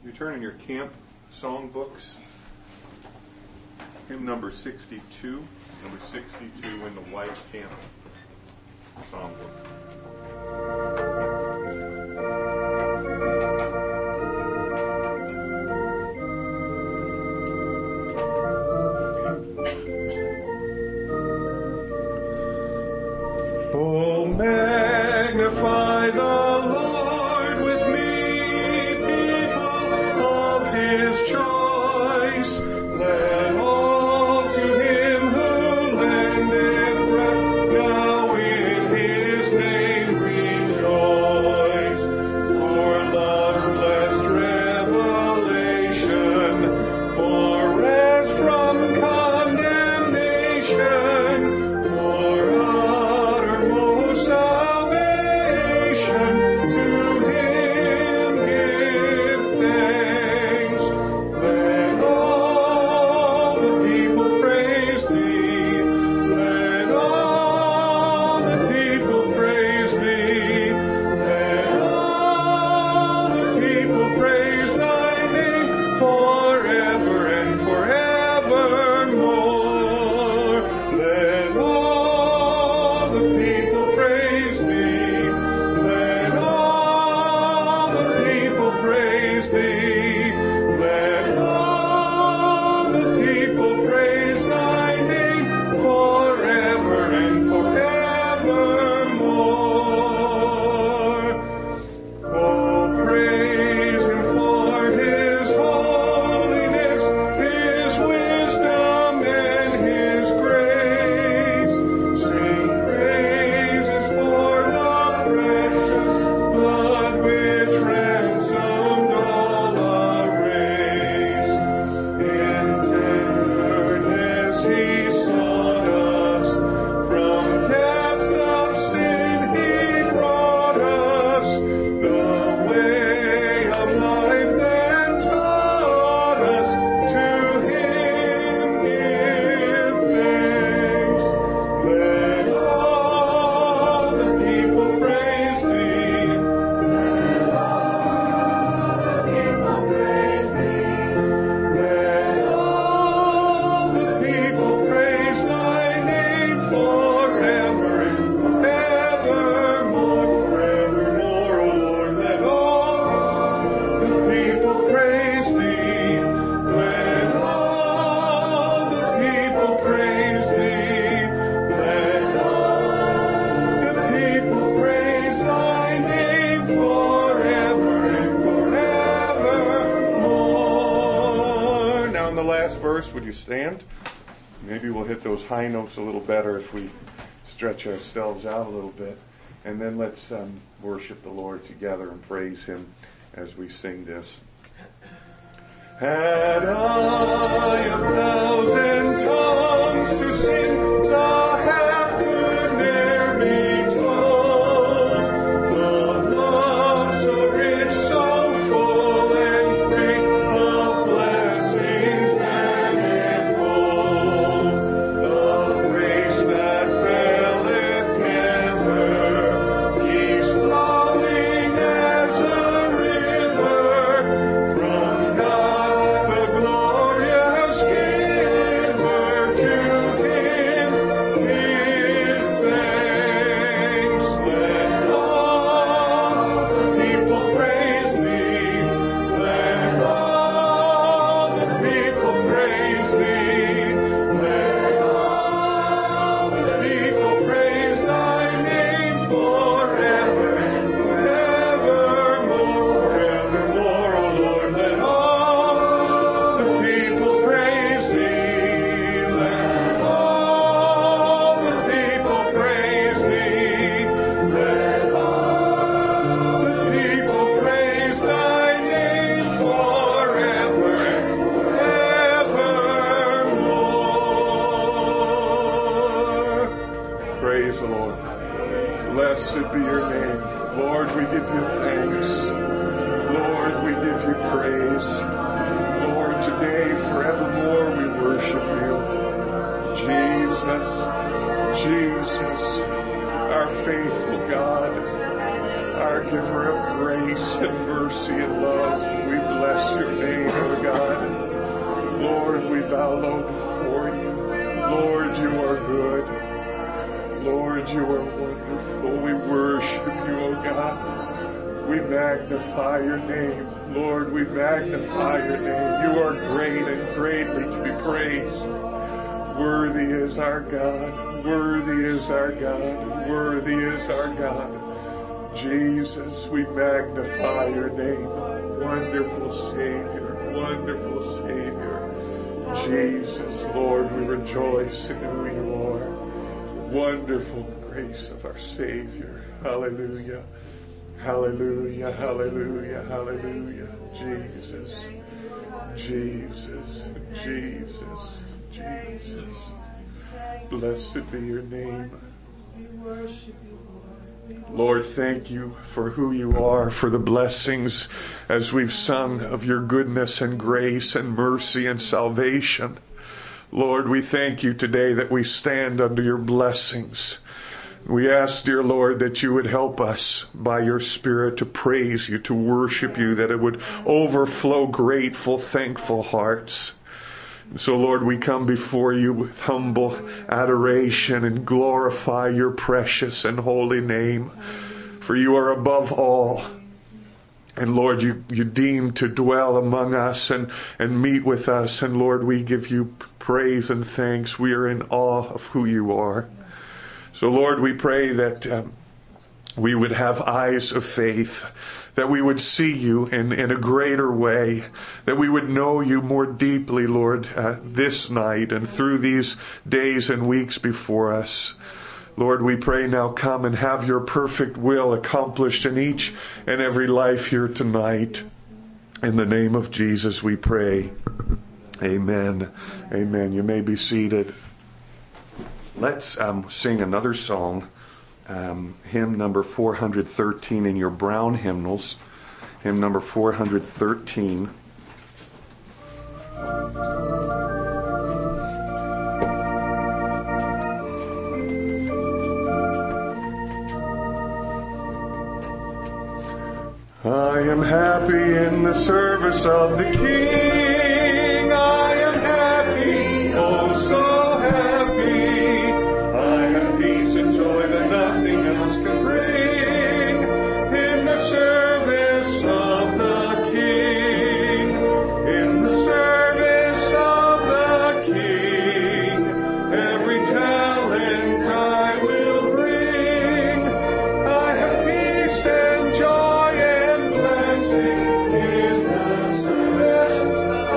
You turn in your camp song books, hymn number 62, in the white camp song book. Oh, magnify the Lord with me, people of his choice. Let all to him who lendeth breath now in his name rejoice. For love's blessed revelation, for rest from condemnation, for uttermost salvation, to him give thanks. Let all the people praise thee. Let all the people praise thee. Let all the people praise thy name forever and forevermore. Let all the people praise thee. Let all the people praise thee. Let all the people praise thy name forever and forevermore. Oh, praise him for his holiness, his wisdom, and his grace. Sing praises for the precious blood which ransomed all a race. In tenderness he sought us, from depths of sin he brought us, the way of life then taught us, to him give thanks. Let all the people praise thee. Let all the people praise thee. Let all the people praise thy name forever and forevermore. Forevermore, O Lord, let all the people praise thee. Let all the people praise thee. Let all the people praise thy name forever and forevermore. Now in the last verse, would you stand? Maybe we'll hit those high notes a little better if we stretch ourselves out a little bit. And then let's worship the Lord together and praise him as we sing this. Had I 1,000 tongues to sing, the half could ne'er be told. The love so rich, so full and free, of blessings manifold, of grace that faileth never, east flowing as a river, from God the glorious giver, to him give thanks. Let all the people praise thee. Let all the people praise thee. Let all the people praise thy name forever and forevermore. Forevermore, O Lord, let all the people praise thee. Let all the people praise thee. Let all the people praise thy name forever and forevermore. Praise the Lord. Blessed be your name. Lord, we give you thanks. Lord, we give you praise. Lord, today, forevermore, we worship you. Jesus, Jesus, our faithful God, our giver of grace and mercy and love, we bless you. Lord, we bow low before you. Lord, you are good. Lord, you are wonderful. We worship you, O God. We magnify your name. Lord, we magnify your name. You are great and greatly to be praised. Worthy is our God. Worthy is our God. Worthy is our God. Jesus, we magnify your name. Wonderful Savior. Wonderful Savior. Jesus, Lord, we rejoice in who you are. Wonderful grace of our Savior. Hallelujah. Hallelujah. Hallelujah. Hallelujah. Jesus. Jesus. Jesus. Jesus. Blessed be your name. Lord, thank you for who you are, for the blessings as we've sung of your goodness and grace and mercy and salvation. Lord, we thank you today that we stand under your blessings. We ask, dear Lord, that you would help us by your Spirit to praise you, to worship you, that it would overflow grateful, thankful hearts. So, Lord, we come before you with humble adoration and glorify your precious and holy name. For you are above all. And, Lord, you deem to dwell among us and meet with us. And, Lord, we give you praise and thanks. We are in awe of who you are. So, Lord, we pray that we would have eyes of faith, that we would see you in a greater way, that we would know you more deeply, Lord, this night and through these days and weeks before us. Lord, we pray now, come and have your perfect will accomplished in each and every life here tonight. In the name of Jesus we pray. Amen. Amen. You may be seated. Let's sing another song. Hymn number 413 in your brown hymnals. Hymn number 413. I am happy in the service of the King. I am happy, oh so happy. I have peace and joy that nothing else can bring. In the service of the King. In the service of the King. Every talent I will bring. I have peace and joy and blessing in the service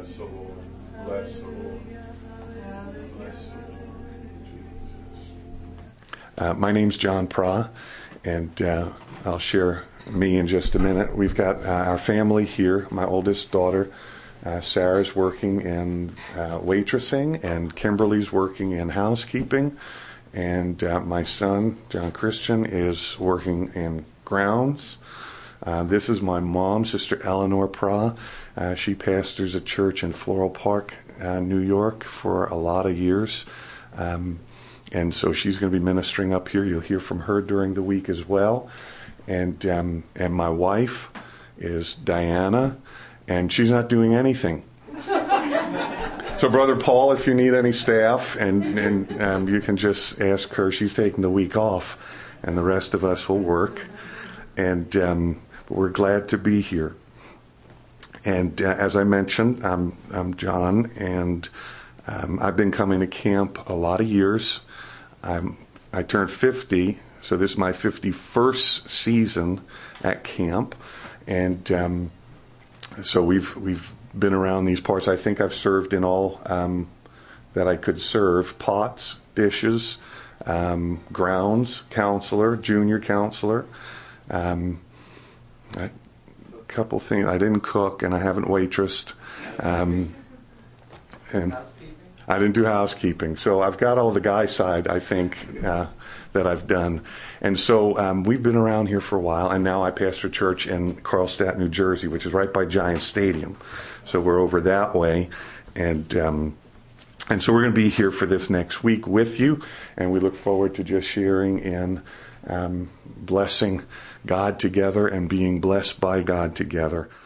Bless the Lord. Bless the Lord. Bless the Lord. Jesus. My name's John Pra, and I'll share me in just a minute. We've got our family here. My oldest daughter, Sarah's working in waitressing, and Kimberly's working in housekeeping. And my son, John Christian, is working in grounds. This is my mom, Sister Eleanor Pra. She pastors a church in Floral Park, New York, for a lot of years. And so she's going to be ministering up here. You'll hear from her during the week as well. And my wife is Diana, and she's not doing anything. So, Brother Paul, if you need any staff, and you can just ask her. She's taking the week off, and the rest of us will work. And we're glad to be here. And as I mentioned, I'm John, and I've been coming to camp a lot of years. I turned 50, so this is my 51st season at camp, and so we've been around these parts. I think I've served in all that I could serve: pots, dishes, grounds, counselor, junior counselor. A couple things. I didn't cook, and I haven't waitressed, and I didn't do housekeeping. So I've got all the guy side, I think, that I've done. And so we've been around here for a while, and now I pastor a church in Carlstadt, New Jersey, which is right by Giant Stadium. So we're over that way, and so we're going to be here for this next week with you, and we look forward to just sharing in blessing God together and being blessed by God together.